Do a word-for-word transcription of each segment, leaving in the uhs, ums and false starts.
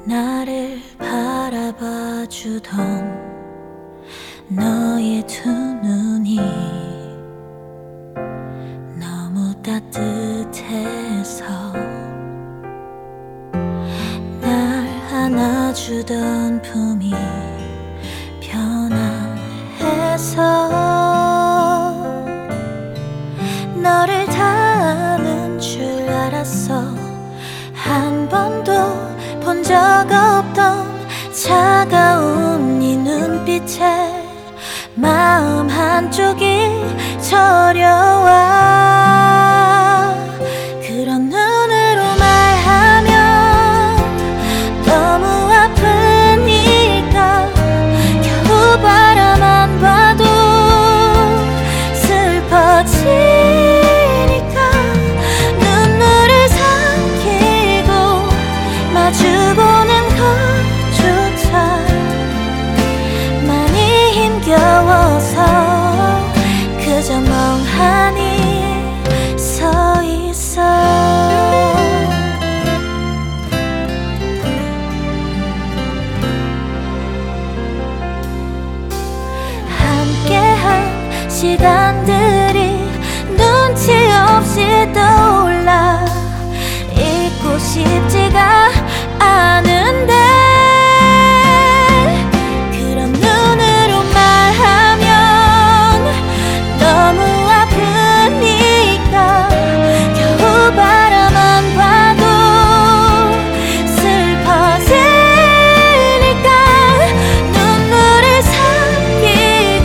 나를 바라봐 주던 너의 두 눈이 너무 따뜻해서 날 안아주던 품이 편안해서 너를 닿는 줄 알았어. 한 번도 본 적 없던 차가운 네 눈빛에 마음 한쪽이 저려와. 그런 눈으로 말하면 너무 아프니까 겨우 바라만 봐도 슬퍼지니까 눈물을 삼키고 마주보는 것조차 많이 힘겨워서 그저 멍하니 서 있어. 함께한 시간들이 눈치 없이 떠올라. 잊고 싶지가 않은데 그런 눈으로 말하면 너무 아프니까 겨우 바라만 봐도 슬퍼지니까 눈물을 삼키고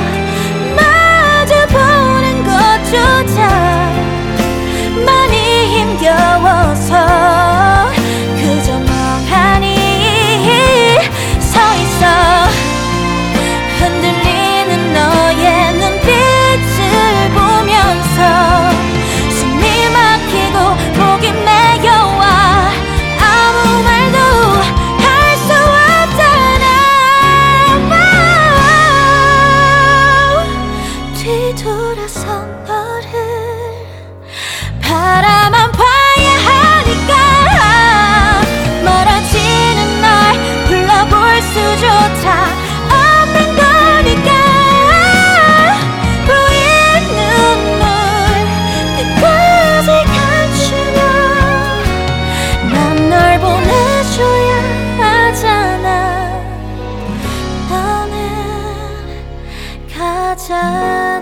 마주보는 것조차 많이 힘겨워서 그저 멍하니 서 있어. 흔들리는 너의 눈빛을 보면서 숨이 막히고 목이 메여와. 아무 말도 할 수 없잖아. 뒤돌아선 너를 바라만 봐야 하니까 멀어지는 날 불러볼 수조차 없는 거니까. 보인 눈물 끝까지 감추며 난 널 보내줘야 하잖아. 너는 가잖아.